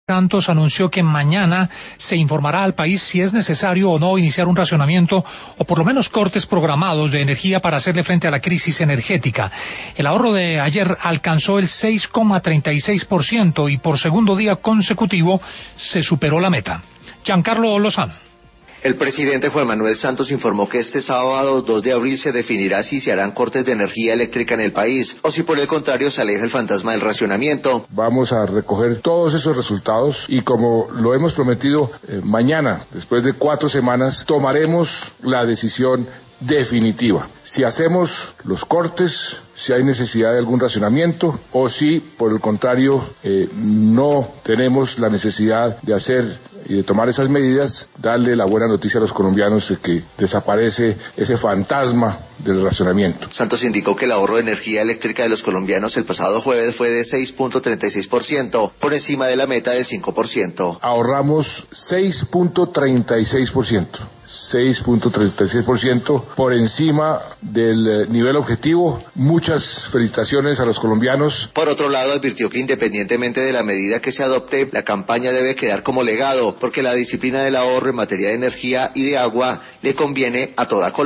Santos anunció que mañana se informará al país si es necesario o no iniciar un racionamiento o por lo menos cortes programados de energía para hacerle frente a la crisis energética. El ahorro de ayer alcanzó el 6,36% y por segundo día consecutivo se superó la meta. Giancarlo Lozano. El presidente Juan Manuel Santos informó que este sábado 2 de abril se definirá si se harán cortes de energía eléctrica en el país o si por el contrario se aleja el fantasma del racionamiento. Vamos a recoger todos esos resultados y como lo hemos prometido, mañana, después de 4 semanas, tomaremos la decisión definitiva. Si hacemos los cortes, si hay necesidad de algún racionamiento o si, por el contrario, no tenemos la necesidad de hacer y de tomar esas medidas, darle la buena noticia a los colombianos de que desaparece ese fantasma del racionamiento. Santos indicó que el ahorro de energía eléctrica de los colombianos el pasado jueves fue de 6,36%, por encima de la meta del 5%. Ahorramos 6,36%. 6,36% por encima del nivel objetivo. Muchas felicitaciones a los colombianos. Por otro lado, advirtió que independientemente de la medida que se adopte, la campaña debe quedar como legado, porque la disciplina del ahorro en materia de energía y de agua le conviene a toda Colombia.